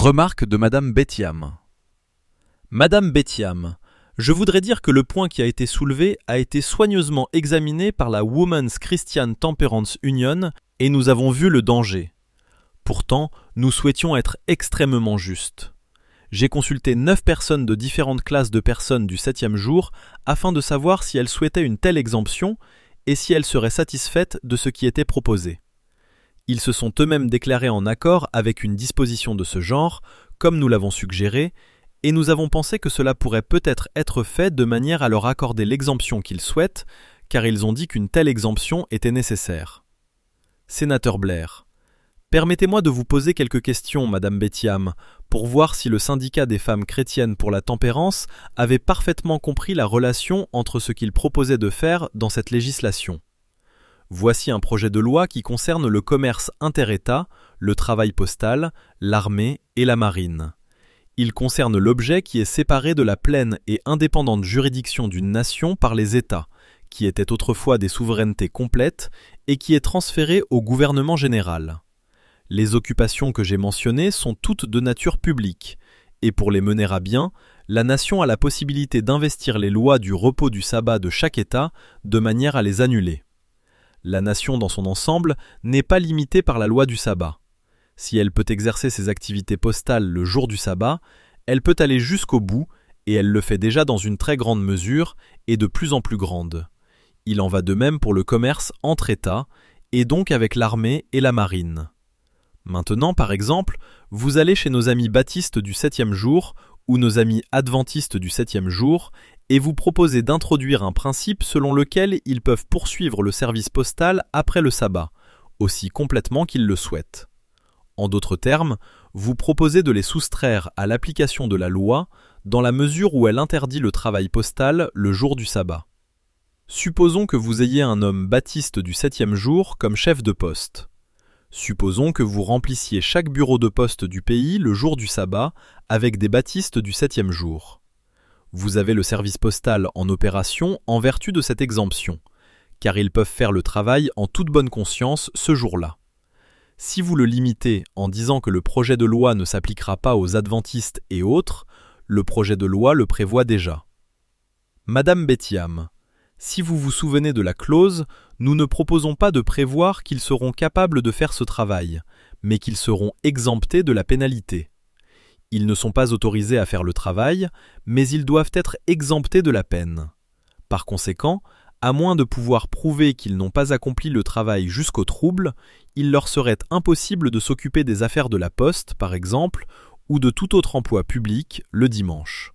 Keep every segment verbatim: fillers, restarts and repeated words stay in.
Remarque de Madame Bethiam. Madame Bethiam, je voudrais dire que le point qui a été soulevé a été soigneusement examiné par la Women's Christian Temperance Union et nous avons vu le danger. Pourtant, nous souhaitions être extrêmement justes. J'ai consulté neuf personnes de différentes classes de personnes du septième jour afin de savoir si elles souhaitaient une telle exemption et si elles seraient satisfaites de ce qui était proposé. Ils se sont eux-mêmes déclarés en accord avec une disposition de ce genre, comme nous l'avons suggéré, et nous avons pensé que cela pourrait peut-être être fait de manière à leur accorder l'exemption qu'ils souhaitent, car ils ont dit qu'une telle exemption était nécessaire. Sénateur Blair, permettez-moi de vous poser quelques questions, Madame Bethiam, pour voir si le syndicat des femmes chrétiennes pour la tempérance avait parfaitement compris la relation entre ce qu'il proposait de faire dans cette législation. Voici un projet de loi qui concerne le commerce inter-État, le travail postal, l'armée et la marine. Il concerne l'objet qui est séparé de la pleine et indépendante juridiction d'une nation par les États, qui étaient autrefois des souverainetés complètes et qui est transféré au gouvernement général. Les occupations que j'ai mentionnées sont toutes de nature publique, et pour les mener à bien, la nation a la possibilité d'investir les lois du repos du sabbat de chaque État de manière à les annuler. La nation dans son ensemble n'est pas limitée par la loi du sabbat. Si elle peut exercer ses activités postales le jour du sabbat, elle peut aller jusqu'au bout, et elle le fait déjà dans une très grande mesure et de plus en plus grande. Il en va de même pour le commerce entre États, et donc avec l'armée et la marine. Maintenant, par exemple, vous allez chez nos amis baptistes du septième jour ou nos amis adventistes du septième jour et vous proposez d'introduire un principe selon lequel ils peuvent poursuivre le service postal après le sabbat, aussi complètement qu'ils le souhaitent. En d'autres termes, vous proposez de les soustraire à l'application de la loi dans la mesure où elle interdit le travail postal le jour du sabbat. Supposons que vous ayez un homme baptiste du septième jour comme chef de poste. Supposons que vous remplissiez chaque bureau de poste du pays le jour du sabbat avec des baptistes du septième jour. Vous avez le service postal en opération en vertu de cette exemption, car ils peuvent faire le travail en toute bonne conscience ce jour-là. Si vous le limitez en disant que le projet de loi ne s'appliquera pas aux adventistes et autres, le projet de loi le prévoit déjà. Madame Bethiam, si vous vous souvenez de la clause, nous ne proposons pas de prévoir qu'ils seront capables de faire ce travail, mais qu'ils seront exemptés de la pénalité. Ils ne sont pas autorisés à faire le travail, mais ils doivent être exemptés de la peine. Par conséquent, à moins de pouvoir prouver qu'ils n'ont pas accompli le travail jusqu'au trouble, il leur serait impossible de s'occuper des affaires de la poste, par exemple, ou de tout autre emploi public le dimanche.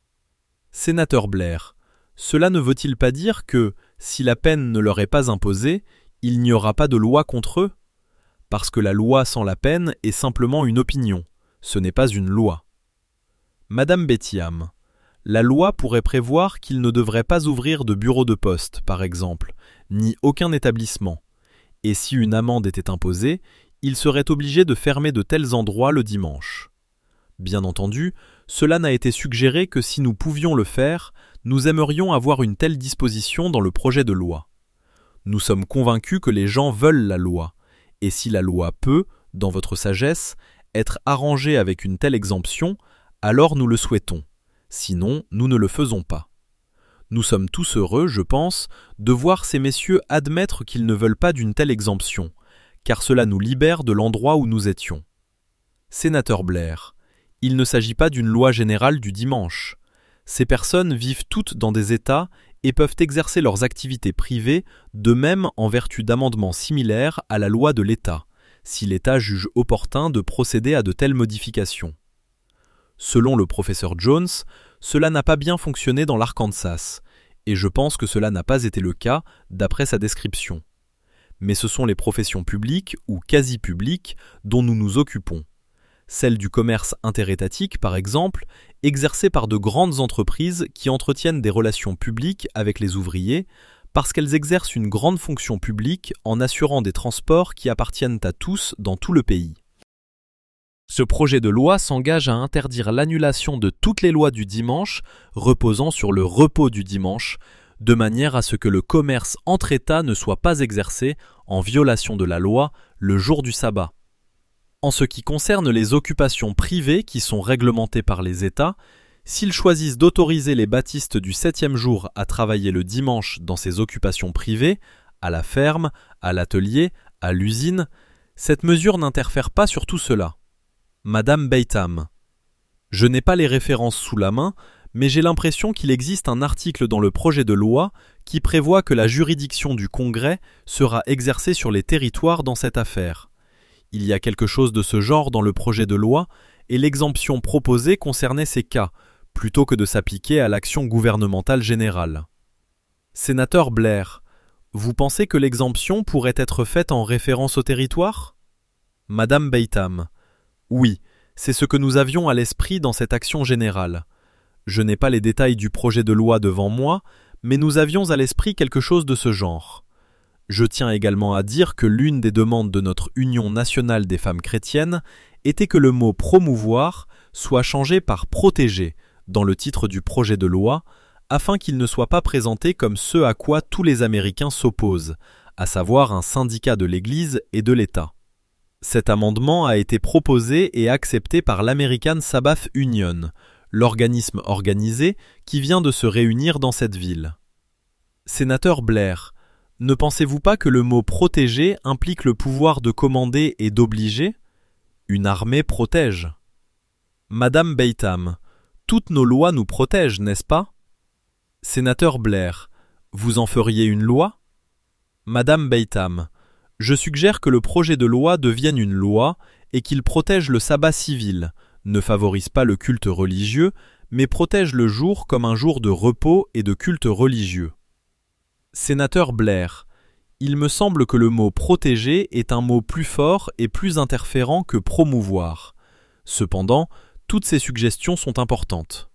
Sénateur Blair, cela ne veut-il pas dire que, si la peine ne leur est pas imposée, il n'y aura pas de loi contre eux? Parce que la loi sans la peine est simplement une opinion, ce n'est pas une loi. Madame Bethiam, la loi pourrait prévoir qu'ils ne devraient pas ouvrir de bureau de poste, par exemple, ni aucun établissement, et si une amende était imposée, ils seraient obligés de fermer de tels endroits le dimanche. Bien entendu, cela n'a été suggéré que si nous pouvions le faire, nous aimerions avoir une telle disposition dans le projet de loi. Nous sommes convaincus que les gens veulent la loi, et si la loi peut, dans votre sagesse, être arrangée avec une telle exemption, alors nous le souhaitons, sinon nous ne le faisons pas. Nous sommes tous heureux, je pense, de voir ces messieurs admettre qu'ils ne veulent pas d'une telle exemption, car cela nous libère de l'endroit où nous étions. Sénateur Blair, il ne s'agit pas d'une loi générale du dimanche. Ces personnes vivent toutes dans des États et peuvent exercer leurs activités privées de même en vertu d'amendements similaires à la loi de l'État, si l'État juge opportun de procéder à de telles modifications. Selon le professeur Jones, cela n'a pas bien fonctionné dans l'Arkansas, et je pense que cela n'a pas été le cas d'après sa description. Mais ce sont les professions publiques ou quasi-publiques dont nous nous occupons. Celle du commerce interétatique, par exemple, exercée par de grandes entreprises qui entretiennent des relations publiques avec les ouvriers, parce qu'elles exercent une grande fonction publique en assurant des transports qui appartiennent à tous dans tout le pays. Ce projet de loi s'engage à interdire l'annulation de toutes les lois du dimanche reposant sur le repos du dimanche, de manière à ce que le commerce entre États ne soit pas exercé en violation de la loi le jour du sabbat. En ce qui concerne les occupations privées qui sont réglementées par les États, s'ils choisissent d'autoriser les baptistes du septième jour à travailler le dimanche dans ces occupations privées, à la ferme, à l'atelier, à l'usine, cette mesure n'interfère pas sur tout cela. Madame Beytam. Je n'ai pas les références sous la main, mais j'ai l'impression qu'il existe un article dans le projet de loi qui prévoit que la juridiction du Congrès sera exercée sur les territoires dans cette affaire. Il y a quelque chose de ce genre dans le projet de loi, et l'exemption proposée concernait ces cas, plutôt que de s'appliquer à l'action gouvernementale générale. Sénateur Blair, vous pensez que l'exemption pourrait être faite en référence au territoire ? Madame Beytam. Oui, c'est ce que nous avions à l'esprit dans cette action générale. Je n'ai pas les détails du projet de loi devant moi, mais nous avions à l'esprit quelque chose de ce genre. Je tiens également à dire que l'une des demandes de notre Union nationale des femmes chrétiennes était que le mot « promouvoir » soit changé par « protéger » dans le titre du projet de loi, afin qu'il ne soit pas présenté comme ce à quoi tous les Américains s'opposent, à savoir un syndicat de l'Église et de l'État. Cet amendement a été proposé et accepté par l'American Sabbath Union, l'organisme organisé qui vient de se réunir dans cette ville. Sénateur Blair, ne pensez-vous pas que le mot « protéger » implique le pouvoir de commander et d'obliger ? Une armée protège. Madame Beytam, toutes nos lois nous protègent, n'est-ce pas ? Sénateur Blair, vous en feriez une loi ? Madame Beytam, je suggère que le projet de loi devienne une loi et qu'il protège le sabbat civil, ne favorise pas le culte religieux, mais protège le jour comme un jour de repos et de culte religieux. Sénateur Blair, il me semble que le mot « protéger » est un mot plus fort et plus interférent que « promouvoir ». Cependant, toutes ces suggestions sont importantes.